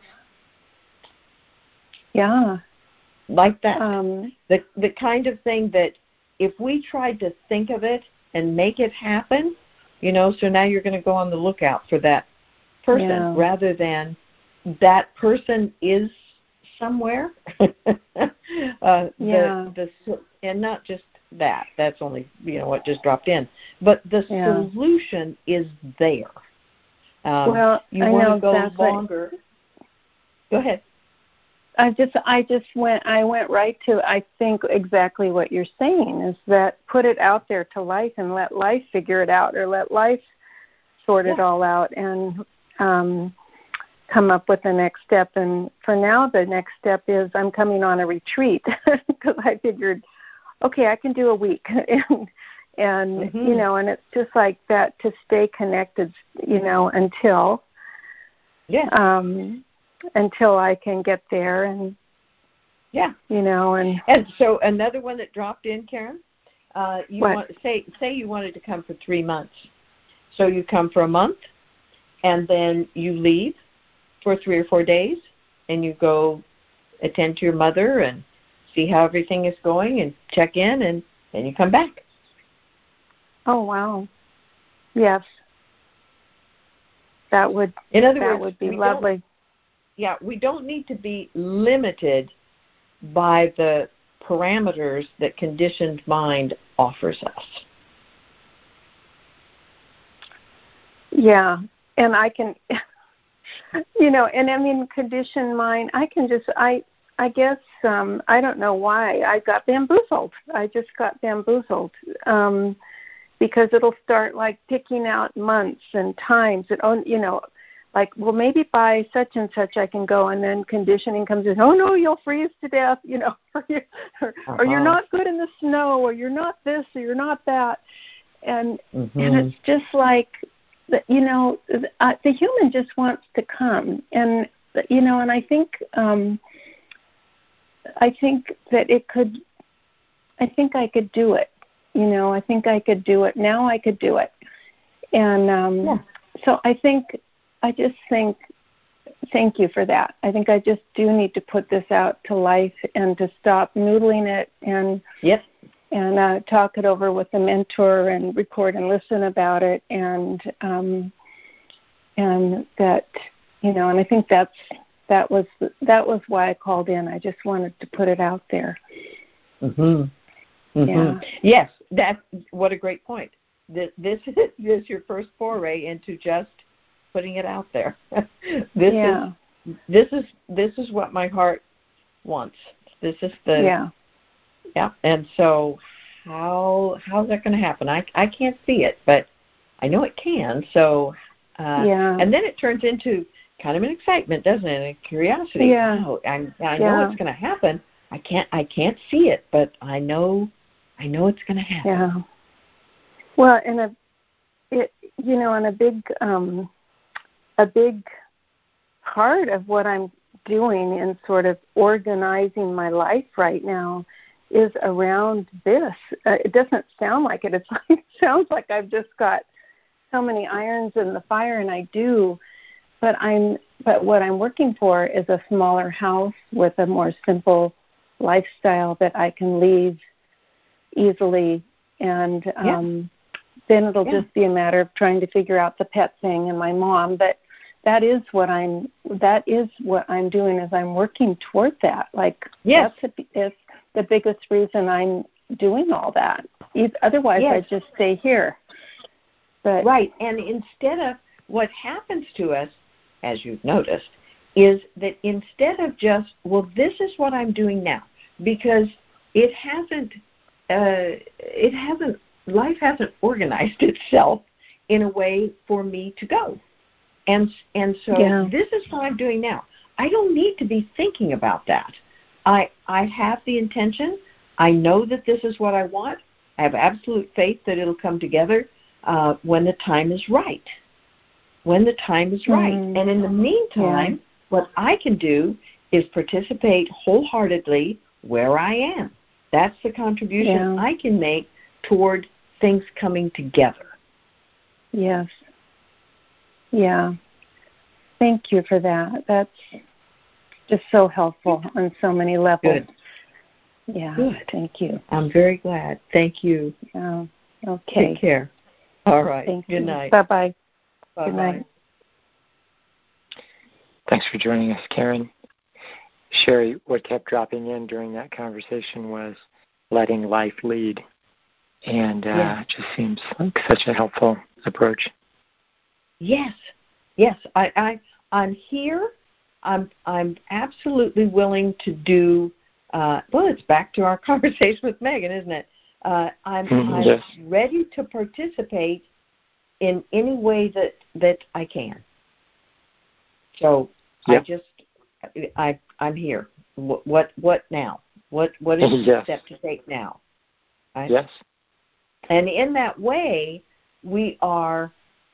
Like that. The kind of thing that if we tried to think of it and make it happen, So now you're going to go on the lookout for that person rather than that person is somewhere. And not just that. That's only, what just dropped in. But the solution is there. Well, you I want know to go exactly. longer. Go ahead. I went right to, I think, exactly what you're saying, is that put it out there to life and let life figure it out, or let life sort it all out and come up with the next step. And for now, the next step is I'm coming on a retreat because I figured, okay, I can do a week. and and it's just like that, to stay connected, until I can get there. And and so another one that dropped in, Karen, say you wanted to come for 3 months. So you come for a month, and then you leave for 3 or 4 days, and you go attend to your mother and see how everything is going and check in, and then you come back. Oh, wow. Yes. That would be lovely. We don't need to be limited by the parameters that conditioned mind offers us. Yeah, and I can, and I mean, conditioned mind, I can just, I guess, I don't know why, I got bamboozled. I just got bamboozled because it'll start like picking out months and times and, like, well, maybe by such and such I can go, and then conditioning comes in, oh, no, you'll freeze to death, or you're not good in the snow, or you're not this, or you're not that. And it's just like, the human just wants to come. And, and I think that I think I could do it. I think I could do it. Now I could do it. And so I just think, thank you for that. I think I just do need to put this out to life and to stop noodling it and talk it over with a mentor and record and listen about it, and that, and I think that was why I called in. I just wanted to put it out there. Yeah. Yes, what a great point. This is your first foray into just putting it out there. This is what my heart wants. This is the And so how's that going to happen? I can't see it, but I know it can. So and then it turns into kind of an excitement, doesn't it? A curiosity. Yeah. Oh, I know it's going to happen. I can't see it, but I know it's going to happen. Yeah. Well, and a big part of what I'm doing in sort of organizing my life right now is around this. It doesn't sound like it. It sounds like I've just got so many irons in the fire, and I do. But what I'm working for is a smaller house with a more simple lifestyle that I can leave easily, and then it'll just be a matter of trying to figure out the pet thing and my mom. But that is what I'm doing, is I'm working toward that. Like, that's the biggest reason I'm doing all that. Otherwise, I'd just stay here. But right, and instead of, what happens to us, as you've noticed, is that instead of just, well, this is what I'm doing now, because life hasn't organized itself in a way for me to go. And so this is what I'm doing now. I don't need to be thinking about that. I have the intention. I know that this is what I want. I have absolute faith that it'll come together when the time is right. When the time is right. And in the meantime, what I can do is participate wholeheartedly where I am. That's the contribution I can make toward things coming together. Yes. Yeah. Thank you for that. That's just so helpful on so many levels. Good. Yeah. Good. Thank you. I'm very glad. Thank you. Okay. Take care. All right. Thank Good you. night. Bye-bye. Bye-bye. Good night. Thanks for joining us, Karen. Sherry, what kept dropping in during that conversation was letting life lead. And it just seems like such a helpful approach. Yes. I'm here. I'm absolutely willing to do. It's back to our conversation with Megan, isn't it? I'm Yes. ready to participate in any way that I can. So Yep. I'm here. What now? What is the Yes. step to take now? Right? Yes. And in that way, we are.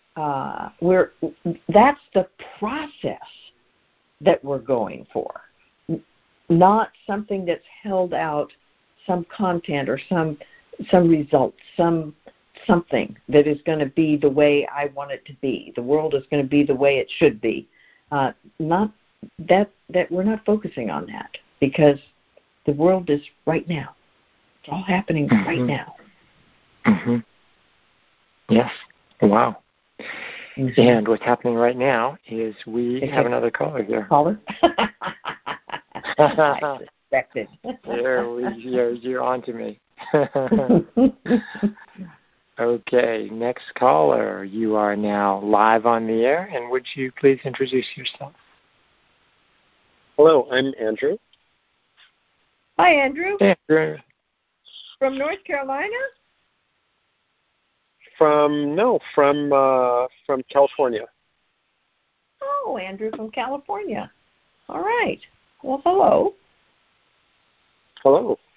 That's the process that we're going for, not something that's held out, some content or some result, something that is going to be the way I want it to be. The world is going to be the way it should be. Not that we're not focusing on that, because the world is right now. It's all happening right now. Mm-hmm. Yes. Wow. Mm-hmm. And what's happening right now is we have another caller here. Caller? I suspected. You're on to me. Okay, next caller. You are now live on the air, and would you please introduce yourself? Hello, I'm Andrew. Hi, Andrew. Andrew. From North Carolina? From California. Oh, Andrew from California. All right. Well, hello. Hello.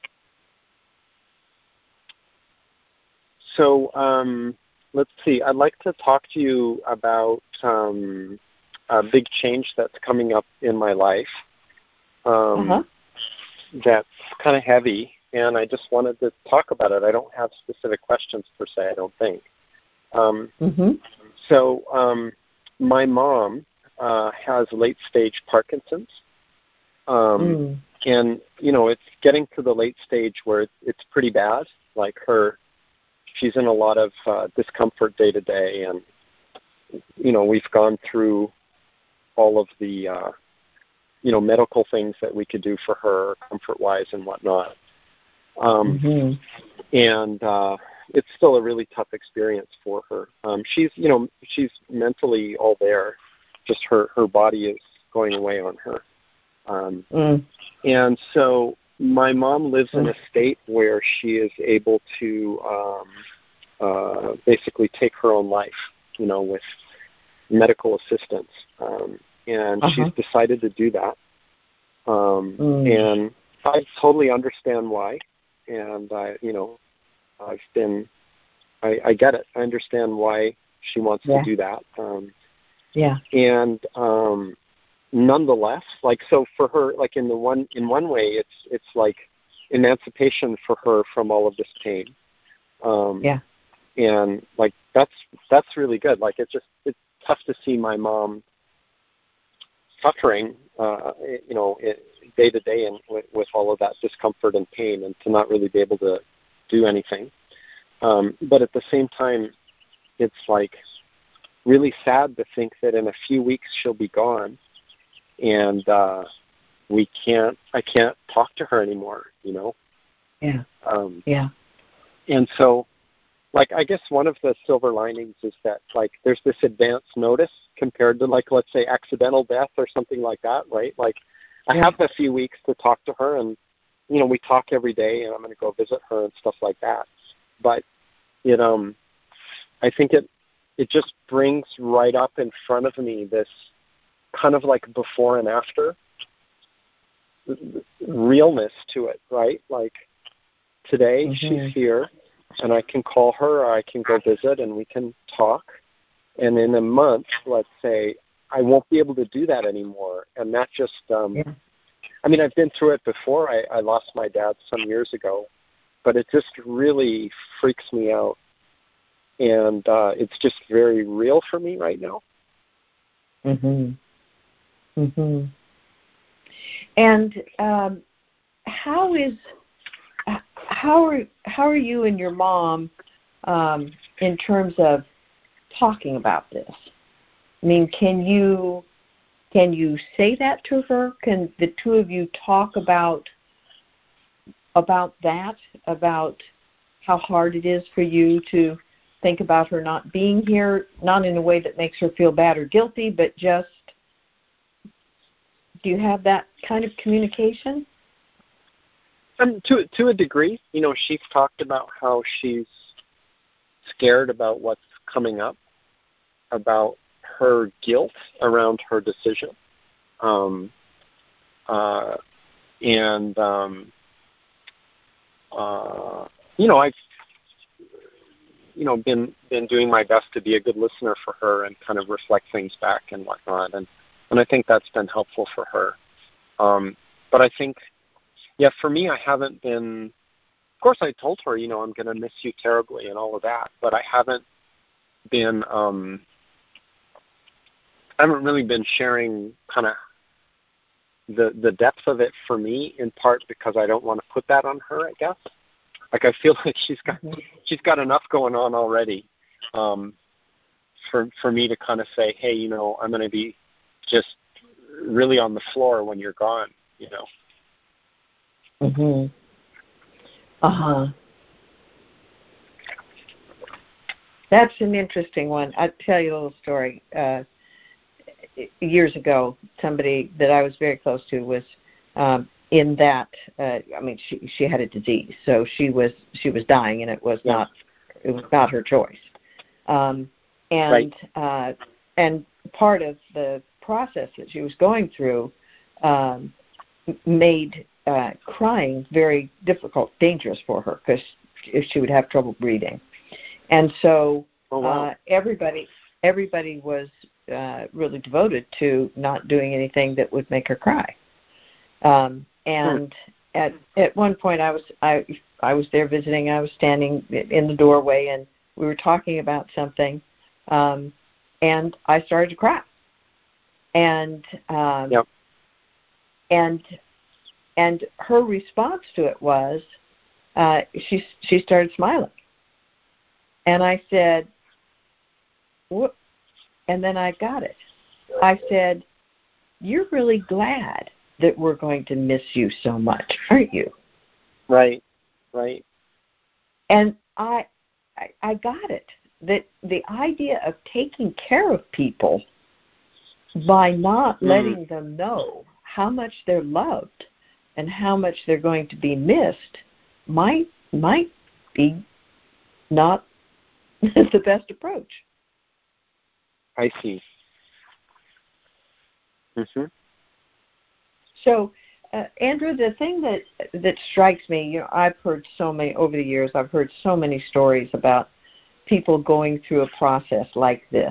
So let's see. I'd like to talk to you about a big change that's coming up in my life. That's kind of heavy, and I just wanted to talk about it. I don't have specific questions per se, I don't think. So my mom has late-stage Parkinson's, and, it's getting to the late stage where it's pretty bad. Like she's in a lot of discomfort day to day, and, we've gone through all of the, medical things that we could do for her, comfort-wise and whatnot. And it's still a really tough experience for her. She's mentally all there, just her body is going away on her. And so my mom lives in a state where she is able to basically take her own life, with medical assistance. And she's decided to do that. And I totally understand why. And I get it. I understand why she wants to do that. And nonetheless, so for her, in one way, it's like emancipation for her from all of this pain. And that's really good. It's tough to see my mom suffering, day to day, and with all of that discomfort and pain, and to not really be able to do anything. But at the same time, it's really sad to think that in a few weeks she'll be gone, and I can't talk to her anymore. And so, I guess one of the silver linings is that there's this advance notice compared to let's say accidental death or something like that, right? I have a few weeks to talk to her, and we talk every day, and I'm going to go visit her and stuff like that. But I think it just brings right up in front of me this kind of before and after realness to it, right? Today she's here, and I can call her, or I can go visit, and we can talk. And in a month, let's say, I won't be able to do that anymore. And that just, I've been through it before. I lost my dad some years ago, but it just really freaks me out. And it's just very real for me right now. And how are you and your mom in terms of talking about this? I mean, can you say that to her? Can the two of you talk about that, about how hard it is for you to think about her not being here, not in a way that makes her feel bad or guilty, but just, do you have that kind of communication? To a degree, she's talked about how she's scared about what's coming up, about her guilt around her decision, and I've been doing my best to be a good listener for her and kind of reflect things back and whatnot, and I think that's been helpful for her. But I think, for me, I haven't been. Of course, I told her, I'm going to miss you terribly and all of that, but I haven't been. I haven't really been sharing kind of the depth of it for me, in part because I don't want to put that on her, I guess. Like, I feel like she's got enough going on already, for me to kind of say, hey, I'm going to be just really on the floor when you're gone, Mhm. Uh-huh. That's an interesting one. I'll tell you a little story. Years ago, somebody that I was very close to was in that. She had a disease, so she was dying, and it was not her choice. And part of the process that she was going through made crying very difficult, dangerous for her, because she would have trouble breathing. And so everybody was really devoted to not doing anything that would make her cry. And at one point, I was there visiting. I was standing in the doorway, and we were talking about something, and I started to cry. And and her response to it was, she started smiling, and I said, "What?" And then I got it. I said, "You're really glad that we're going to miss you so much, aren't you?" Right. And I got it. That the idea of taking care of people by not letting them know how much they're loved and how much they're going to be missed might be not the best approach. I see. Mhm. So, Andrew, the thing that strikes me, I've heard so many over the years. I've heard so many stories about people going through a process like this,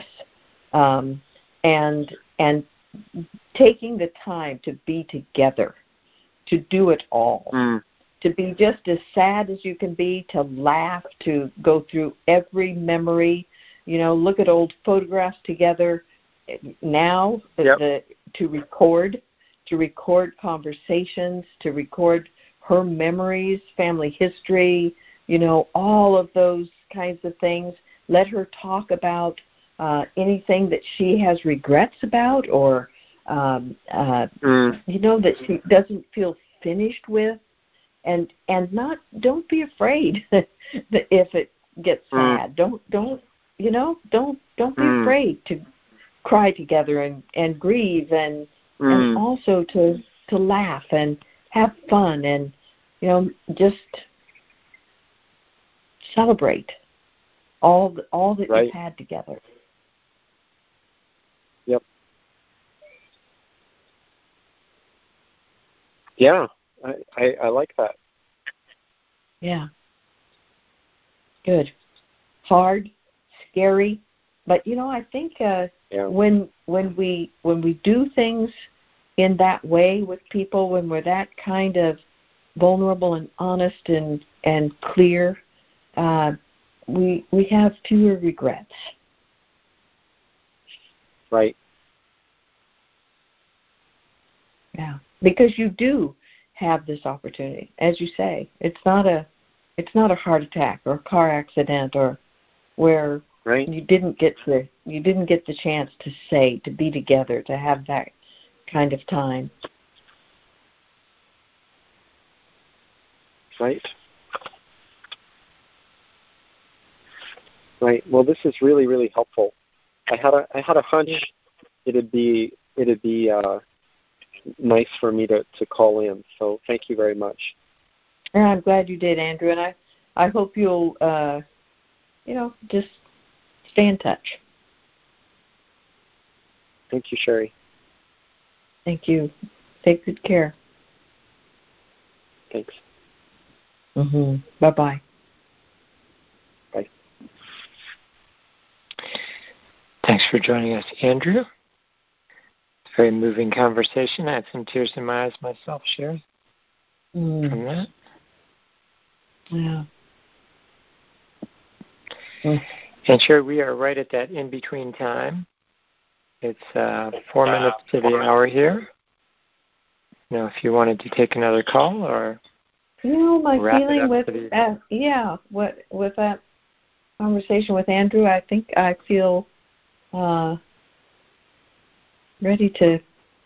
and taking the time to be together, to do it all, to be just as sad as you can be, to laugh, to go through every memory, look at old photographs together now, to record conversations, to record her memories, family history, all of those kinds of things. Let her talk about anything that she has regrets about, or that she doesn't feel finished with, and don't be afraid that if it gets sad, don't be afraid to cry together and grieve, and also to laugh and have fun, and just celebrate all that you've had together. Yep. Yeah, I like that. Yeah. Good. Hard, scary, but I think when we do things in that way with people, when we're that kind of vulnerable and honest and clear, we have fewer regrets. Right. Yeah, because you do have this opportunity, as you say. It's not a heart attack or a car accident or where right. you didn't get the chance to be together, to have that kind of time. Right. Right. Well, this is really, really helpful. I had a hunch it'd be nice for me to call in. So thank you very much. Yeah, I'm glad you did, Andrew, and I hope you'll just stay in touch. Thank you, Sherry. Thank you. Take good care. Thanks. Bye-bye. Bye. Thanks for joining us, Andrew. It's a very moving conversation. I had some tears in my eyes myself, Sherry, from that. Yeah. And Sherry, we are right at that in-between time. It's 4 minutes to the hour here. Now, if you wanted to take another call or my wrap feeling it up with with that conversation with Andrew, I think I feel ready to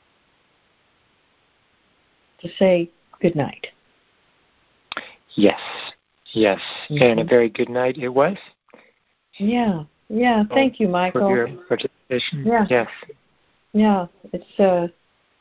say good night. Yes. And a very good night it was. Yeah. Thank you, Michael. For your participation. Yeah. Yes. Yeah. It's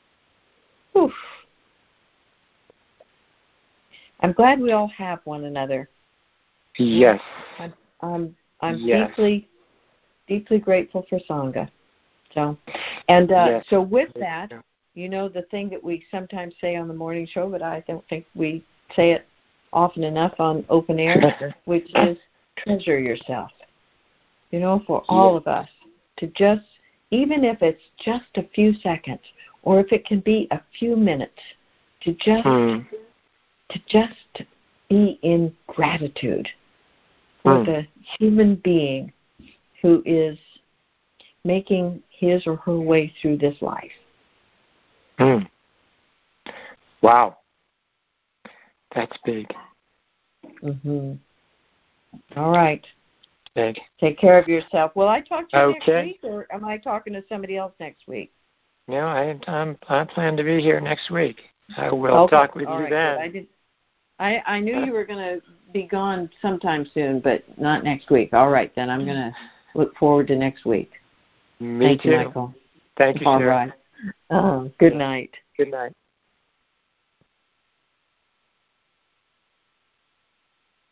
I'm glad we all have one another. Yes. I'm yes. deeply grateful for Sangha. So so with that, the thing that we sometimes say on the morning show, but I don't think we say it often enough on open air, which is treasure yourself. For all of us to just, even if it's just a few seconds, or if it can be a few minutes, to just be in gratitude for the human being who is making his or her way through this life. Wow. That's big. All right. Big. Take care of yourself. Will I talk to you next Okay. week, or am I talking to somebody else next week? No, I plan to be here next week. I will talk with you then. Good. I knew you were going to be gone sometime soon, but not next week. All right, then I'm going to look forward to next week. Me Thank too. you, Michael. Thank you, All Sharon. right. Good night. Good night.